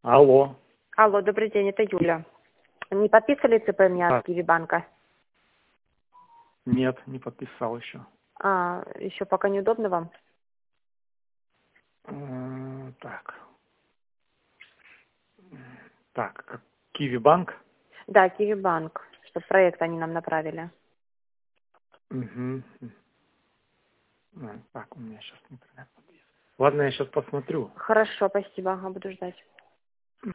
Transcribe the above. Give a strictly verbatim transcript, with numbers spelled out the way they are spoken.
Алло. Алло, добрый день, это Юля. Не подписывали ЦП меня А, от Киви-банка? нет, не подписал еще. А, еще пока неудобно вам? М, Так. Так, как- Киви банк? Да, Киви-банк, чтобы проект они нам направили. Угу. Так, у меня сейчас интернет подвис. Ладно, я сейчас посмотрю. Хорошо, спасибо, ага, буду ждать.